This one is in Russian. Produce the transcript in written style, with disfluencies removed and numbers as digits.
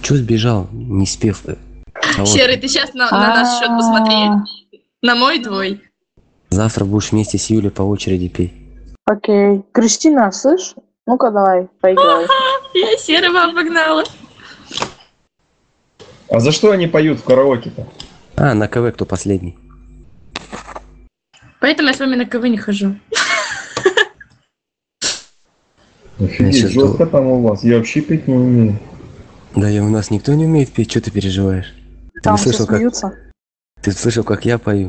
чё сбежал, не спев? А вот Серый, ты сейчас на наш счет посмотри. На мой, твой. завтра будешь вместе с Юлей по очереди петь. Окей. Кристина, слышь? Ну-ка давай, поиграй. Я Серого обогнала. А за что они поют в караоке-то? А, на КВ кто последний? Поэтому я с вами на КВ не хожу. Офигеть, Значит, жестко там у вас. Я вообще петь не умею. Да и у нас никто не умеет петь, что ты переживаешь? Там все Ты смеются. слышал, как я пою?